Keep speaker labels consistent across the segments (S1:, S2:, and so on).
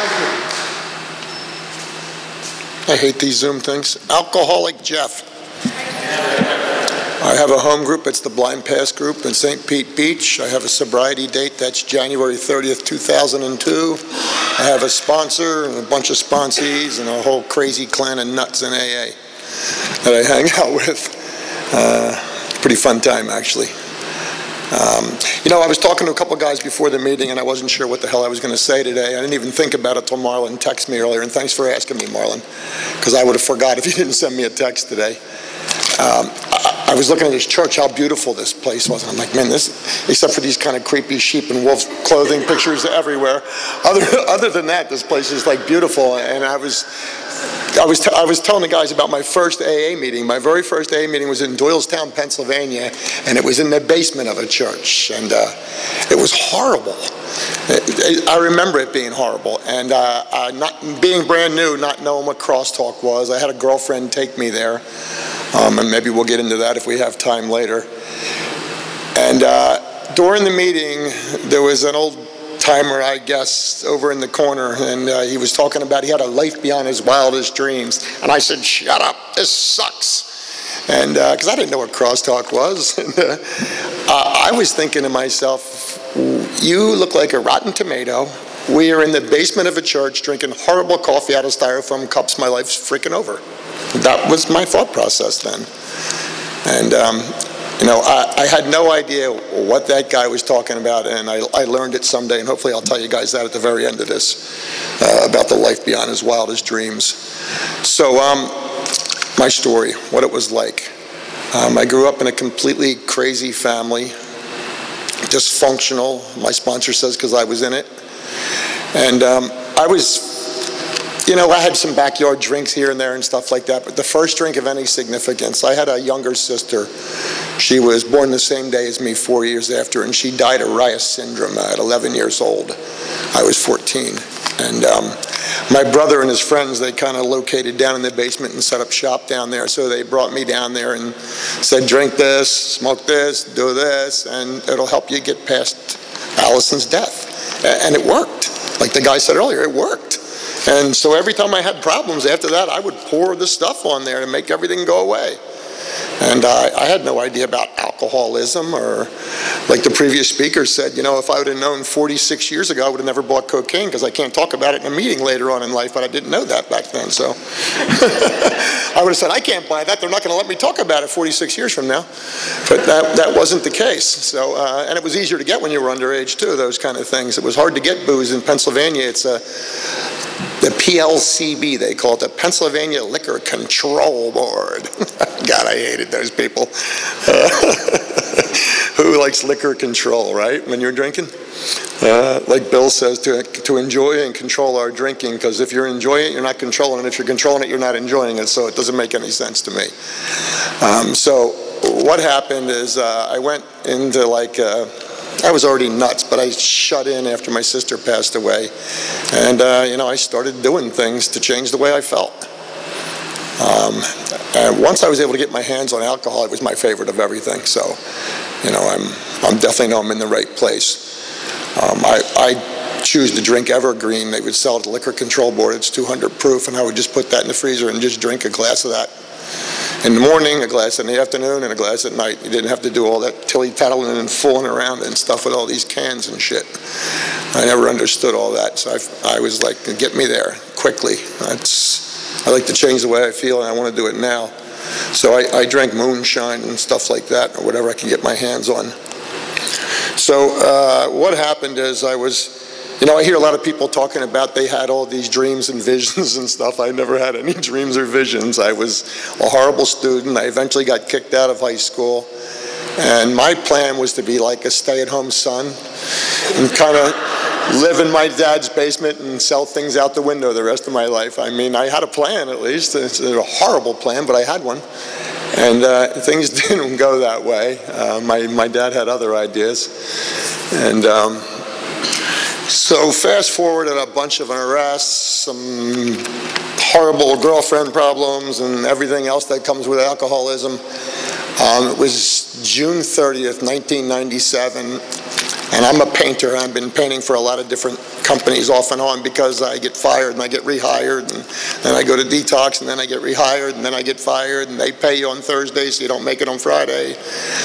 S1: I hate these Zoom things. Alcoholic Jeff. I have a home group. It's the Blind Pass group in St. Pete Beach. I have a sobriety date. That's January 30th, 2002. I have a sponsor and a bunch of sponsees and a whole crazy clan of nuts in AA that I hang out with. Pretty fun time, actually. I was talking to a couple guys before the meeting, and I wasn't sure what the hell I was going to say today. I didn't even think about it till Marlon texted me earlier, and thanks for asking me, Marlon, because I would have forgot if you didn't send me a text today. I was looking at this church, how beautiful this place was, and I'm like, man, this, except for these kind of creepy sheep and wolf clothing pictures everywhere, other than that, this place is like beautiful. And I was telling the guys about my first AA meeting. My very first AA meeting was in Doylestown, Pennsylvania, and it was in the basement of a church, and it was horrible. I remember it being horrible, and not being brand new, not knowing what crosstalk was. I had a girlfriend take me there, and maybe we'll get into that if we have time later. And during the meeting, there was an old timer, I guess, over in the corner, and he was talking about he had a life beyond his wildest dreams. And I said, shut up, this sucks. And because I didn't know what crosstalk was. And, I was thinking to myself, you look like a rotten tomato. We are in the basement of a church drinking horrible coffee out of styrofoam cups. My life's freaking over. That was my thought process then. And I had no idea what that guy was talking about, and I learned it someday, and hopefully I'll tell you guys that at the very end of this, about the life beyond his wildest dreams. So, my story, what it was like. I grew up in a completely crazy family, dysfunctional, my sponsor says, because I was in it. And I had some backyard drinks here and there and stuff like that, but the first drink of any significance, I had a younger sister. She was born the same day as me, 4 years after, and she died of Reye's syndrome at 11 years old. I was 14. And my brother and his friends, they kind of located down in the basement and set up shop down there, so they brought me down there and said, drink this, smoke this, do this, and it'll help you get past Allison's death. And it worked. Like the guy said earlier, it worked. And so every time I had problems after that, I would pour the stuff on there to make everything go away. And I had no idea about alcoholism, or like the previous speaker said, if I would have known 46 years ago, I would have never bought cocaine, because I can't talk about it in a meeting later on in life, but I didn't know that back then. So I would have said, I can't buy that. They're not going to let me talk about it 46 years from now. But that wasn't the case. So, and it was easier to get when you were underage too, those kind of things. It was hard to get booze in Pennsylvania. It's the PLCB, they call it, the Pennsylvania Liquor Control Board. God, I hated those people. Who likes liquor control, right, when you're drinking? Like Bill says, to enjoy and control our drinking, because if you're enjoying it, you're not controlling it. If you're controlling it, you're not enjoying it, so it doesn't make any sense to me. So what happened is I went into I was already nuts, but I shut in after my sister passed away. And, I started doing things to change the way I felt. And once I was able to get my hands on alcohol, it was my favorite of everything. So, I'm definitely know I'm in the right place. I choose to drink Evergreen. They would sell at the Liquor Control Board. It's 200 proof, and I would just put that in the freezer and just drink a glass of that in the morning, a glass in the afternoon, and a glass at night. You didn't have to do all that tilly-tattling and fooling around and stuff with all these cans and shit. I never understood all that, so I was like, get me there quickly. I like to change the way I feel, and I want to do it now. So I drank moonshine and stuff like that, or whatever I can get my hands on. So what happened is I hear a lot of people talking about they had all these dreams and visions and stuff. I never had any dreams or visions. I was a horrible student. I eventually got kicked out of high school. And my plan was to be like a stay-at-home son and kind of live in my dad's basement and sell things out the window the rest of my life. I mean, I had a plan at least. It's a horrible plan, but I had one. And things didn't go that way. My dad had other ideas. And so fast forward at a bunch of arrests, some horrible girlfriend problems, and everything else that comes with alcoholism. It was June 30th, 1997. And I'm a painter, and I've been painting for a lot of different companies off and on because I get fired and I get rehired, and then I go to detox, and then I get rehired, and then I get fired, and they pay you on Thursday so you don't make it on Friday.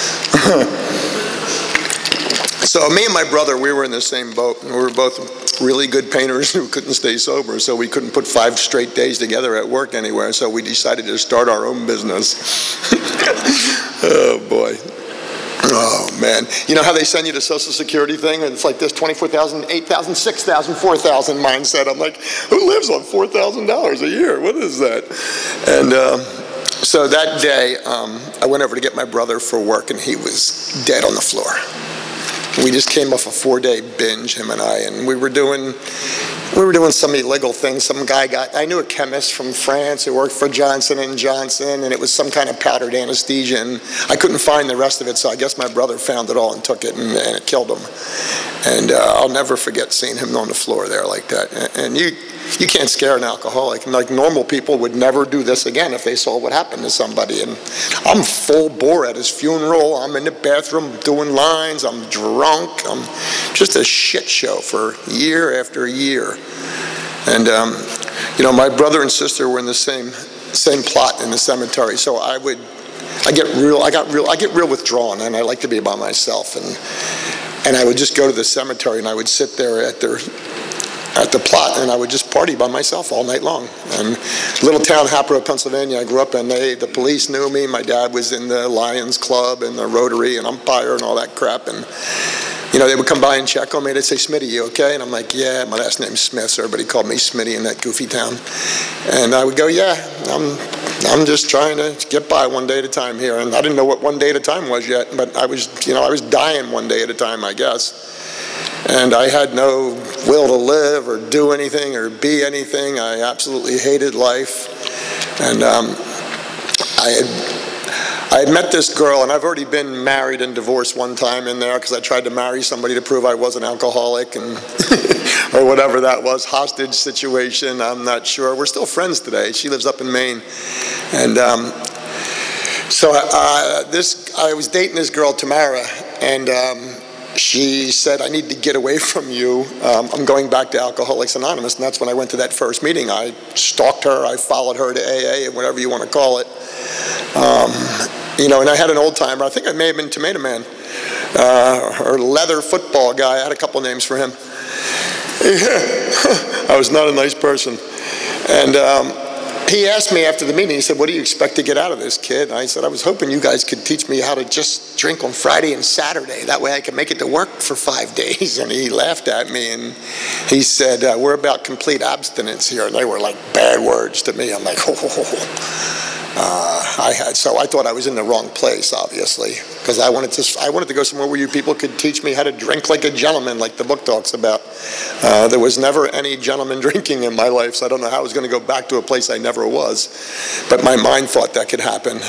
S1: So me and my brother, we were in the same boat, and we were both really good painters who couldn't stay sober, so we couldn't put 5 straight days together at work anywhere, so we decided to start our own business. Oh, boy. Oh, man. You know how they send you the Social Security thing? And it's like this, 24,000, 8,000, 6,000, 4,000 mindset. I'm like, who lives on $4,000 a year? What is that? And so that day, I went over to get my brother for work, and he was dead on the floor. We just came off a 4-day binge, him and I, and we were doing some illegal things. Some guy I knew a chemist from France who worked for Johnson & Johnson, and it was some kind of powdered anesthesia, and I couldn't find the rest of it, so I guess my brother found it all and took it, and it killed him. And I'll never forget seeing him on the floor there like that. And you can't scare an alcoholic. Like, normal people would never do this again if they saw what happened to somebody. And I'm full bore at his funeral. I'm in the bathroom doing lines. I'm drunk. I'm just a shit show for year after year. And my brother and sister were in the same plot in the cemetery. So I get real withdrawn, and I like to be by myself. And I would just go to the cemetery, and I would sit there at the plot, and I would just party by myself all night long. And little town, Hatboro, Pennsylvania, I grew up in. The police knew me. My dad was in the Lions Club and the Rotary and umpire and all that crap. And they would come by and check on me. They'd say, "Smitty, you okay?" And I'm like, "Yeah, my last name's Smith, so everybody called me Smitty in that goofy town." And I would go, "Yeah, I'm just trying to get by one day at a time here." And I didn't know what one day at a time was yet, but I was dying one day at a time, I guess. And I had no will to live or do anything or be anything. I absolutely hated life. And I had met this girl, and I've already been married and divorced one time in there because I tried to marry somebody to prove I was an alcoholic, and or whatever that was, hostage situation, I'm not sure. We're still friends today. She lives up in Maine. And so I was dating this girl, Tamara, and she said, "I need to get away from you. I'm going back to Alcoholics Anonymous." And that's when I went to that first meeting. I stalked her. I followed her to AA, and whatever you want to call it. And I had an old timer. I think I may have been Tomato Man, or Leather Football Guy. I had a couple names for him. I was not a nice person. And he asked me after the meeting, he said, "What do you expect to get out of this, kid?" And I said, "I was hoping you guys could teach me how to just drink on Friday and Saturday. That way I could make it to work for 5 days." And he laughed at me, and he said, "We're about complete abstinence here." And they were like bad words to me. I'm like, So I thought I was in the wrong place, obviously, because I wanted to go somewhere where you people could teach me how to drink like a gentleman, like the book talks about. There was never any gentleman drinking in my life, so I don't know how I was going to go back to a place I never was. But my mind thought that could happen.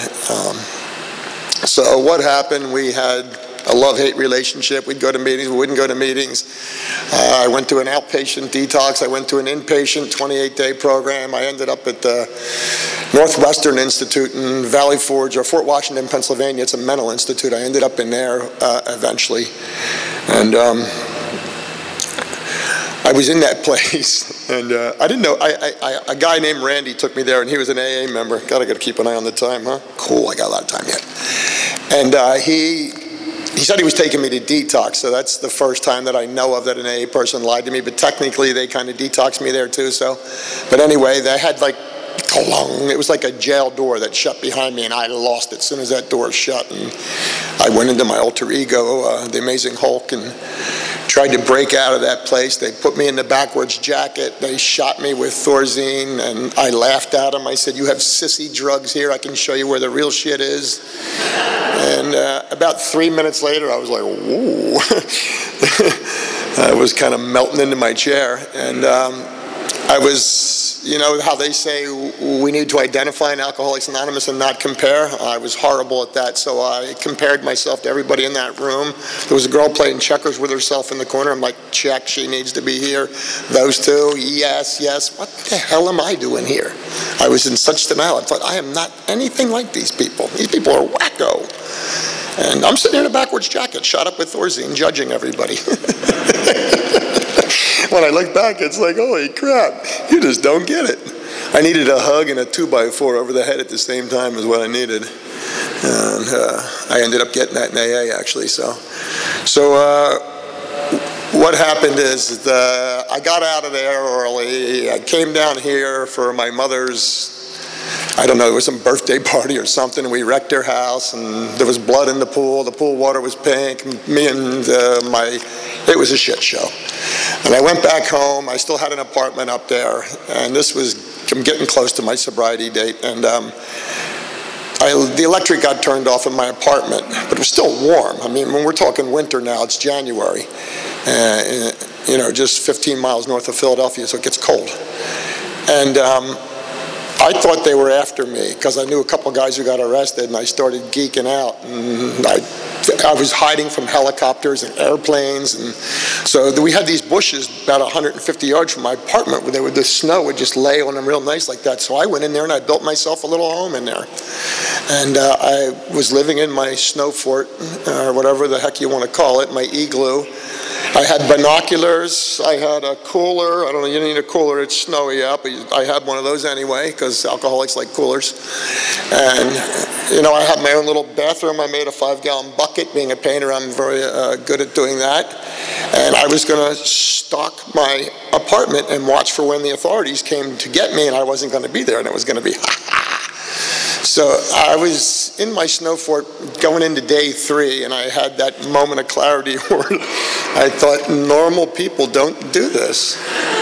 S1: So what happened? We had a love-hate relationship. We'd go to meetings, we wouldn't go to meetings. I went to an outpatient detox. I went to an inpatient 28-day program. I ended up at the Northwestern Institute in Valley Forge, or Fort Washington, Pennsylvania. It's a mental institute. I ended up in there eventually. And I was in that place, and I didn't know, a guy named Randy took me there, and he was an AA member. God, I got to keep an eye on the time, huh? Cool, I got a lot of time yet. And he said he was taking me to detox, so that's the first time that I know of that an AA person lied to me, but technically they kind of detoxed me there too, but anyway, they had like, it was like a jail door that shut behind me, and I lost it as soon as that door shut, and I went into my alter ego, the Amazing Hulk, and tried to break out of that place. They put me in the backwards jacket. They shot me with Thorazine, and I laughed at them. I said, "You have sissy drugs here. I can show you where the real shit is." And about 3 minutes later, I was like, "Whoa." I was kind of melting into my chair. And I was, how they say we need to identify in Alcoholics Anonymous and not compare. I was horrible at that, so I compared myself to everybody in that room. There was a girl playing checkers with herself in the corner. I'm like, check, she needs to be here. Those two, yes. What the hell am I doing here? I was in such denial. I thought, I am not anything like these people. These people are wacko. And I'm sitting in a backwards jacket, shot up with Thorazine, judging everybody. When I look back, it's like, holy crap, you just don't get it. I needed a hug and a 2x4 over the head at the same time is what I needed. And I ended up getting that in AA, actually. So what happened is I got out of there early. I came down here for my mother's, I don't know, it was some birthday party or something. We wrecked her house, and there was blood in the pool. The pool water was pink. It was a shit show. And I went back home. I still had an apartment up there, and I'm getting close to my sobriety date. And the electric got turned off in my apartment, but it was still warm. I mean, when we're talking winter now, it's January, just 15 miles north of Philadelphia, so it gets cold. And I thought they were after me because I knew a couple guys who got arrested, and I started geeking out. And I was hiding from helicopters and airplanes, and so we had these bushes about 150 yards from my apartment where the snow would just lay on them real nice like that. So I went in there and I built myself a little home in there. And I was living in my snow fort, or whatever the heck you want to call it, my igloo. I had binoculars, I had a cooler. I don't know, you need a cooler, it's snowy out, but I had one of those anyway, because alcoholics like coolers. And, I had my own little bathroom. I made a 5-gallon bucket. Being a painter, I'm very good at doing that. And I was going to stock my apartment and watch for when the authorities came to get me, and I wasn't going to be there, and it was going to be So I was in my snow fort going into day 3, and I had that moment of clarity where I thought, normal people don't do this.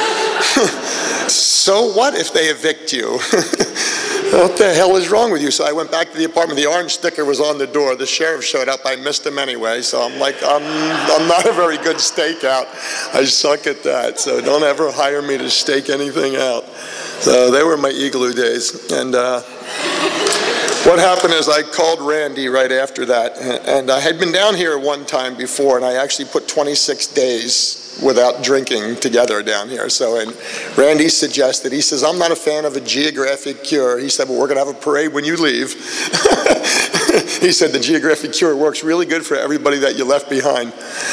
S1: So what if they evict you? What the hell is wrong with you? So I went back to the apartment. The orange sticker was on the door. The sheriff showed up. I missed him anyway. So I'm like, I'm not a very good stakeout. I suck at that. So don't ever hire me to stake anything out. So they were my igloo days. And what happened is I called Randy right after that. And I had been down here one time before, and I actually put 26 days without drinking together down here. So, and Randy suggested, he says, I'm not a fan of a geographic cure. He said, well, we're going to have a parade when you leave. He said, the geographic cure works really good for everybody that you left behind.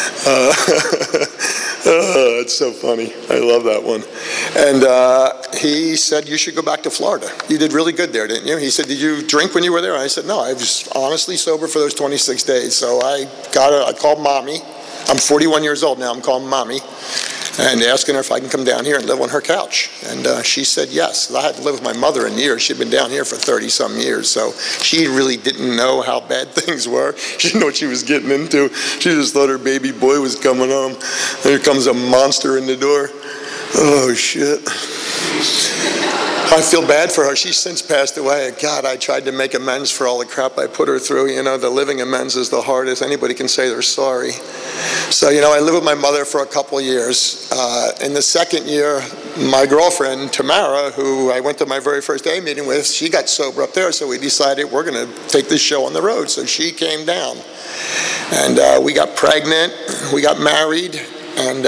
S1: It's so funny. I love that one. And he said, you should go back to Florida. You did really good there, didn't you? He said, did you drink when you were there? I said, no, I was honestly sober for those 26 days. So I called Mommy. I'm 41 years old now. I'm calling Mommy and asking her if I can come down here and live on her couch. And she said yes. I had to live with my mother in years. She'd been down here for 30-some years, so she really didn't know how bad things were. She didn't know what she was getting into. She just thought her baby boy was coming home. There comes a monster in the door. Oh, shit. I feel bad for her. She's since passed away. God, I tried to make amends for all the crap I put her through. The living amends is the hardest. Anybody can say they're sorry. So, I lived with my mother for a couple of years. In the second year, my girlfriend, Tamara, who I went to my very first AA meeting with, she got sober up there, so we decided we're going to take this show on the road. So she came down. And we got pregnant, we got married, and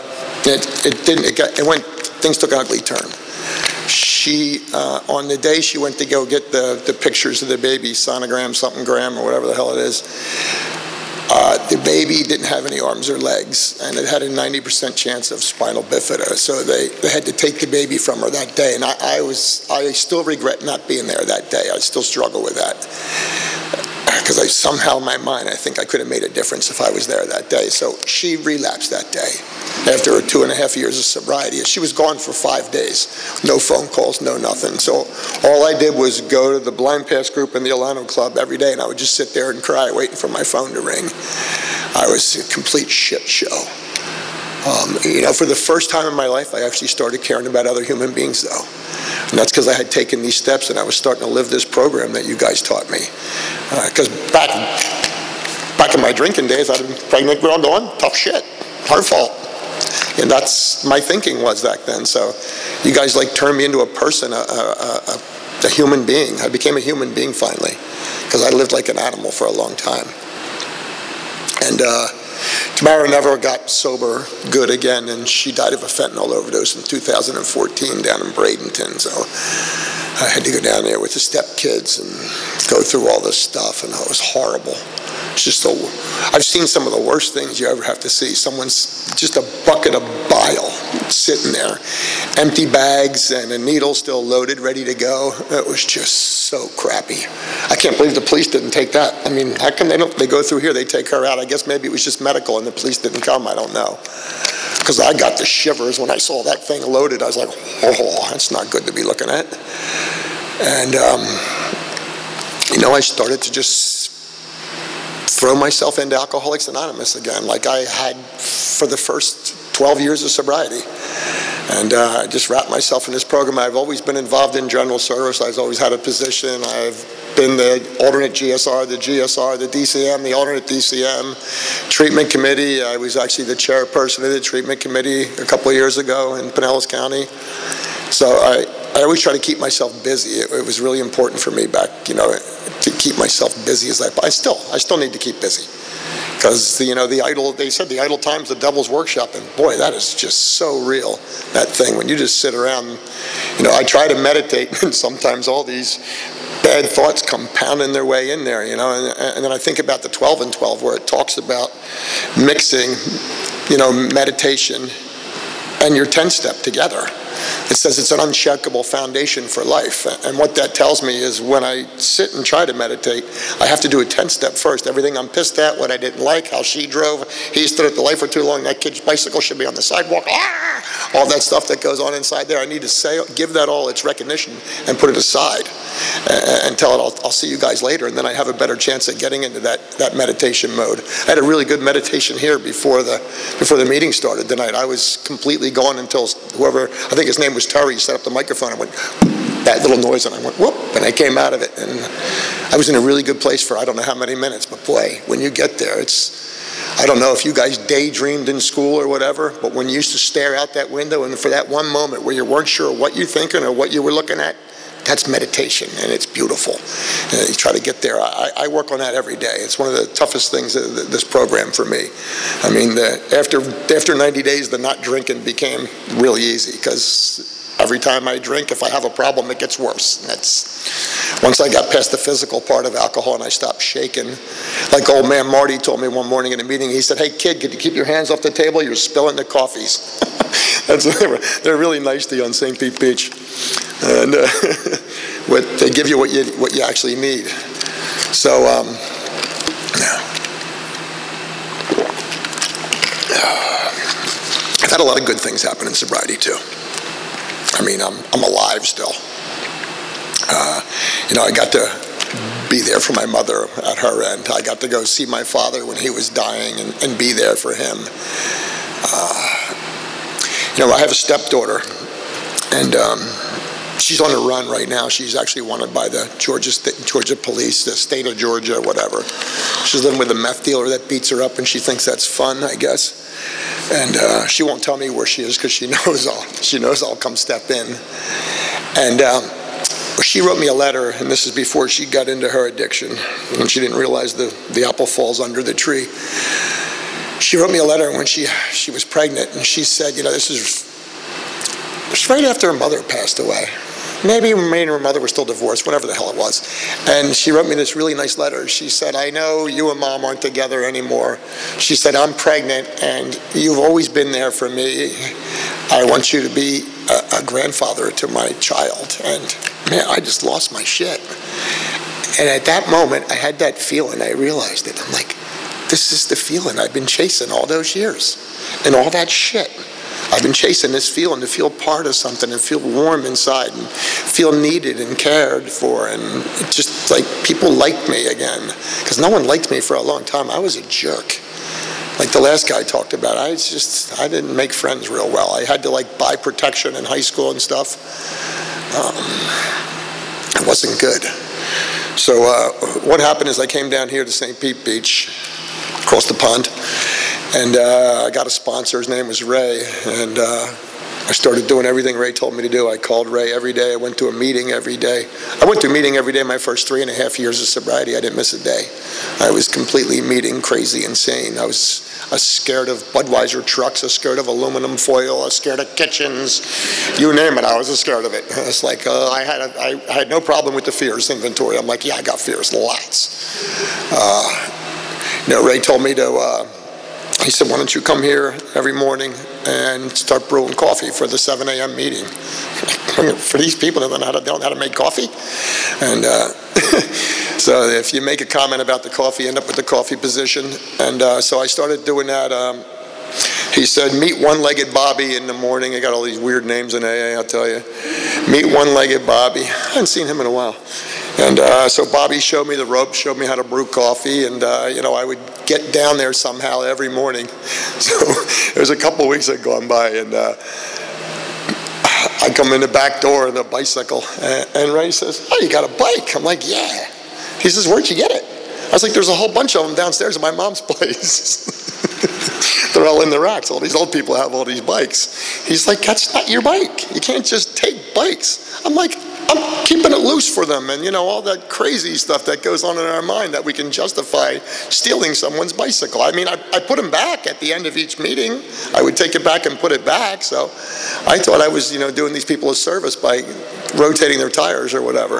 S1: things took an ugly turn. She, on the day she went to go get the pictures of the baby, sonogram, something gram, or whatever the hell it is, the baby didn't have any arms or legs, and it had a 90% chance of spinal bifida. So they had to take the baby from her that day, and I still regret not being there that day. I still struggle with that. Because somehow in my mind, I think I could have made a difference if I was there that day. So she relapsed that day after her 2.5 years of sobriety. She was gone for 5 days. No phone calls, no nothing. So all I did was go to the Blind Pass group in the Alano Club every day, and I would just sit there and cry waiting for my phone to ring. I was a complete shit show. For the first time in my life, I actually started caring about other human beings, though. And that's because I had taken these steps and I was starting to live this program that you guys taught me. Because back in my drinking days, I'd been pregnant girl going, tough shit, her fault. And that's my thinking was back then. So you guys turned me into a person, a human being. I became a human being finally, because I lived like an animal for a long time. And Tamara never got sober good again, and she died of a fentanyl overdose in 2014 down in Bradenton. So I had to go down there with the stepkids and go through all this stuff, and it was horrible. It's just so, I've seen some of the worst things you ever have to see. Someone's just a bucket of bile sitting there, empty bags and a needle still loaded, ready to go. It was just so crappy. I can't believe the police didn't take that. I mean, how come they go through here, they take her out? I guess maybe it was just medical and the police didn't come, I don't know. Because I got the shivers when I saw that thing loaded. I was like, oh, that's not good to be looking at. And, I started to just throw myself into Alcoholics Anonymous again, like I had for the first 12 years of sobriety. And I just wrapped myself in this program. I've always been involved in general service. I've always had a position. I've been the alternate GSR, the GSR, the DCM, the alternate DCM, treatment committee. I was actually the chairperson of the treatment committee a couple of years ago in Pinellas County. So I always try to keep myself busy. It was really important for me back, to keep myself busy as I still need to keep busy. Because, they said the idle time's the devil's workshop, and boy, that is just so real, that thing. When you just sit around, I try to meditate, and sometimes all these bad thoughts come pounding their way in there, and then I think about the 12 and 12, where it talks about mixing, meditation and your 10-step together. It says it's an unshakable foundation for life. And what that tells me is when I sit and try to meditate, I have to do a 10-step first. Everything I'm pissed at, what I didn't like, how she drove, he stood at the light for too long, that kid's bicycle should be on the sidewalk, all that stuff that goes on inside there. I need to give that all its recognition and put it aside and tell it, I'll see you guys later. And then I have a better chance at getting into that meditation mode. I had a really good meditation here before the meeting started tonight. I was completely gone until whoever, I think his name was Terry, set up the microphone and went, that little noise, and I went, whoop, and I came out of it. And I was in a really good place for I don't know how many minutes, but boy, when you get there, I don't know if you guys daydreamed in school or whatever, but when you used to stare out that window and for that one moment where you weren't sure what you're thinking or what you were looking at, that's meditation, and it's beautiful. And you try to get there. I work on that every day. It's one of the toughest things of this program for me. I mean, after 90 days, the not drinking became really easy, because every time I drink, if I have a problem, it gets worse. Once I got past the physical part of alcohol and I stopped shaking, like old man Marty told me one morning in a meeting, he said, hey kid, could you keep your hands off the table? You're spilling the coffees. They're really nice to you on St. Pete Beach. And they give you what you actually need. So, I've had a lot of good things happen in sobriety too. I mean, I'm alive still. I got to be there for my mother at her end. I got to go see my father when he was dying and be there for him. I have a stepdaughter, and she's on the run right now. She's actually wanted by the Georgia police, the state of Georgia, whatever. She's living with a meth dealer that beats her up, and she thinks that's fun, I guess. And she won't tell me where she is because she knows I'll come step in. And she wrote me a letter, and this is before she got into her addiction, when she didn't realize the apple falls under the tree. She wrote me a letter when she was pregnant, and she said, this is right after her mother passed away. Maybe me and her mother were still divorced, whatever the hell it was. And she wrote me this really nice letter. She said, I know you and Mom aren't together anymore. She said, I'm pregnant, and you've always been there for me. I want you to be a grandfather to my child. And man, I just lost my shit. And at that moment, I had that feeling. I realized it. I'm like, this is the feeling I've been chasing all those years. And all that shit. I've been chasing this feeling, to feel part of something and feel warm inside and feel needed and cared for, and just like people liked me again. Because no one liked me for a long time. I was a jerk. Like the last guy talked about, I didn't make friends real well. I had to buy protection in high school and stuff. It wasn't good. So what happened is I came down here to St. Pete Beach, across the pond, and I got a sponsor. His name was Ray, and I started doing everything Ray told me to do. I called Ray every day. I went to a meeting every day. I went to a meeting every day my first 3.5 years of sobriety. I didn't miss a day. I was completely meeting crazy, insane. I was scared of Budweiser trucks. I was scared of aluminum foil. I was scared of kitchens. You name it, I was scared of it. It's like I had no problem with the fears inventory. I'm like, yeah, I got fears, lots. Ray told me to, he said, why don't you come here every morning and start brewing coffee for the 7 a.m. meeting? For these people that don't know how to make coffee. And so if you make a comment about the coffee, you end up with the coffee position. And so I started doing that. He said, meet one-legged Bobby in the morning. I got all these weird names in AA, I'll tell you. Meet one-legged Bobby. I hadn't seen him in a while. And so Bobby showed me the ropes, showed me how to brew coffee, and I would get down there somehow every morning. So there's a couple of weeks that had gone by, and I come in the back door on the bicycle, and Ray says, oh, you got a bike? I'm like, yeah. He says, where'd you get it? I was like, there's a whole bunch of them downstairs at my mom's place. They're all in the racks. All these old people have all these bikes. He's like, that's not your bike. You can't just take bikes. I'm like, I'm keeping it loose for them, and all that crazy stuff that goes on in our mind that we can justify stealing someone's bicycle. I mean, I put them back at the end of each meeting. I would take it back and put it back. So I thought I was, doing these people a service by rotating their tires or whatever.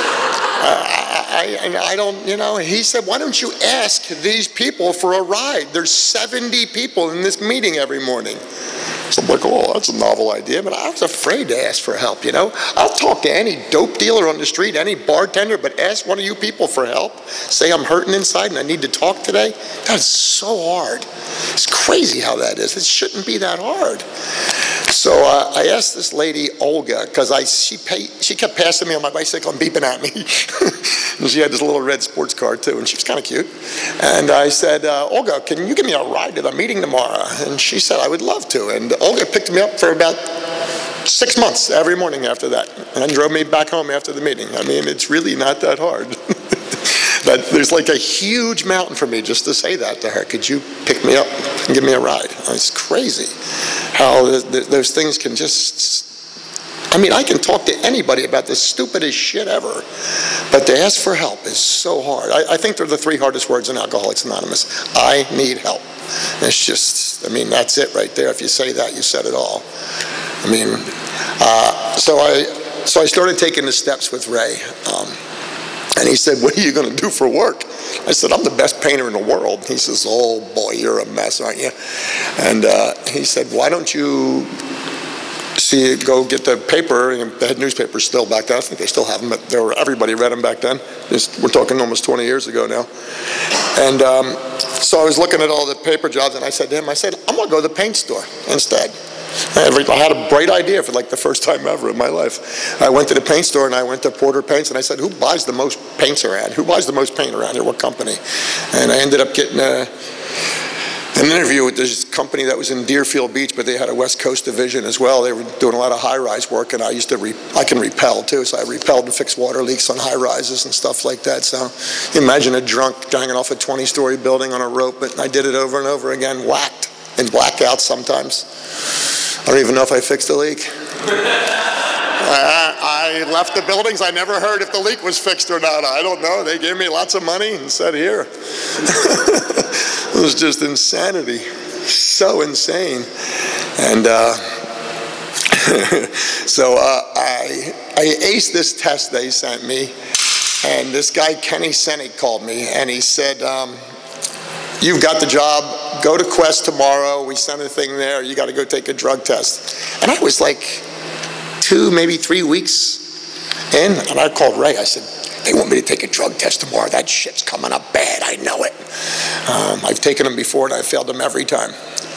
S1: I don't, he said, why don't you ask these people for a ride? There's 70 people in this meeting every morning. So I'm like, oh, that's a novel idea, but I was afraid to ask for help, I'll talk to any dope dealer on the street, any bartender, but ask one of you people for help. Say I'm hurting inside and I need to talk today. That's so hard. It's crazy how that is. It shouldn't be that hard. So I asked this lady, Olga, because she kept passing me on my bicycle and beeping at me. And she had this little red sports car too, and she was kind of cute. And I said, Olga, can you give me a ride to the meeting tomorrow? And she said, I would love to. And Olga picked me up for about 6 months every morning after that, and drove me back home after the meeting. I mean, it's really not that hard. But there's like a huge mountain for me just to say that to her. Could you pick me up and give me a ride? It's crazy how those things can just, I can talk to anybody about the stupidest shit ever, but to ask for help is so hard. I think they're the 3 hardest words in Alcoholics Anonymous. I need help. It's just, that's it right there. If you say that, you said it all. So I started taking the steps with Ray. And he said, what are you going to do for work? I said, I'm the best painter in the world. He says, oh boy, you're a mess, aren't you? And he said, why don't you go get the paper? And they had newspapers still back then. I think they still have them, but everybody read them back then. We're talking almost 20 years ago now. And so I was looking at all the paper jobs, and I said to him, I'm going to go to the paint store instead. I had a bright idea for like the first time ever in my life. I went to the paint store and I went to Porter Paints and I said, who buys the most paints around? Who buys the most paint around here? What company? And I ended up getting an interview with this company that was in Deerfield Beach, but they had a West Coast division as well. They were doing a lot of high-rise work, and I can repel too, so I repelled and fixed water leaks on high-rises and stuff like that. So imagine a drunk hanging off a 20-story building on a rope, but I did it over and over again, whacked in blackouts sometimes. I don't even know if I fixed the leak. I left the buildings. I never heard if the leak was fixed or not. I don't know. They gave me lots of money and said, here. It was just insanity. So insane. And so I aced this test they sent me. And this guy, Kenny Senig, called me. And he said, you've got the job. Go to Quest tomorrow. We sent a thing there. You got to go take a drug test. And I was like 2, maybe 3 weeks in, and I called Ray. I said, they want me to take a drug test tomorrow. That shit's coming up bad. I know it. I've taken them before, and I failed them every time.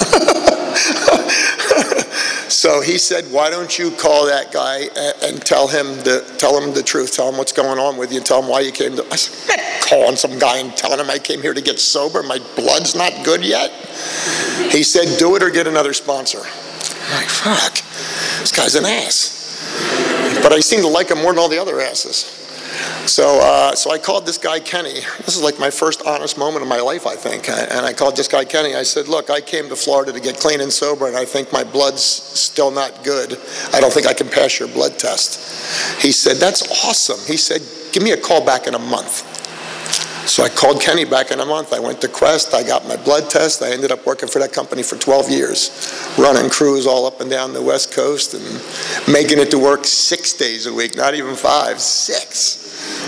S1: So he said, why don't you call that guy and tell him the truth. Tell him what's going on with you. Tell him why you came to. I said, I'm not calling some guy and telling him I came here to get sober. My blood's not good yet. He said, do it or get another sponsor. I'm like, fuck, this guy's an ass. But I seem to like him more than all the other asses. So I called this guy Kenny. This is like my first honest moment of my life, I think. And I called this guy Kenny. I said, look, I came to Florida to get clean and sober, and I think my blood's still not good. I don't think I can pass your blood test. He said, that's awesome. He said, give me a call back in a month. So I called Kenny back in a month. I went to Quest. I got my blood test. I ended up working for that company for 12 years, running crews all up and down the West Coast and making it to work 6 days a week, not even 5, 6.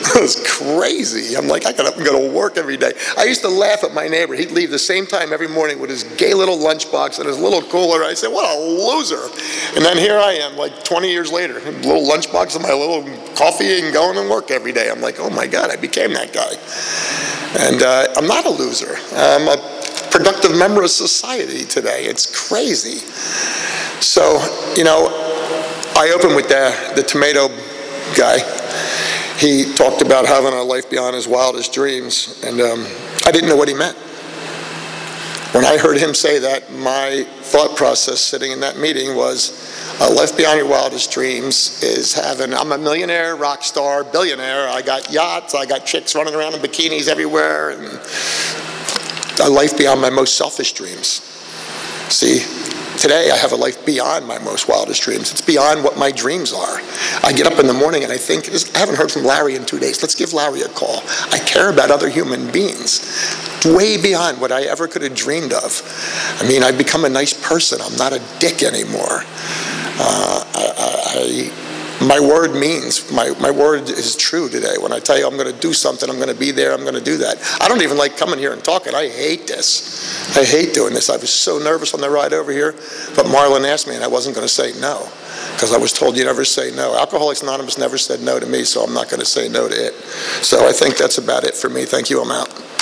S1: It was crazy. I'm like, I got up and go to work every day. I used to laugh at my neighbor. He'd leave the same time every morning with his gay little lunchbox and his little cooler. I said, what a loser. And then here I am, like 20 years later, a little lunchbox and my little coffee and going to work every day. I'm like, oh my God, I became that guy. And I'm not a loser. I'm a productive member of society today. It's crazy. So, you know, I opened with the tomato guy. He talked about having a life beyond his wildest dreams, and I didn't know what he meant. When I heard him say that, my thought process sitting in that meeting was, a life beyond your wildest dreams is having, I'm a millionaire, rock star, billionaire, I got yachts, I got chicks running around in bikinis everywhere, and a life beyond my most selfish dreams. See, today I have a life beyond my most wildest dreams. It's beyond what my dreams are. I get up in the morning and I think, I haven't heard from Larry in 2 days. Let's give Larry a call. I care about other human beings. Way beyond what I ever could have dreamed of. I mean, I've become a nice person. I'm not a dick anymore. My word means, my word is true today. When I tell you I'm going to do something, I'm going to be there, I'm going to do that. I don't even like coming here and talking. I hate this. I hate doing this. I was so nervous on the ride over here, but Marlon asked me and I wasn't going to say no, because I was told you never say no. Alcoholics Anonymous never said no to me, so I'm not going to say no to it. So I think that's about it for me. Thank you. I'm out.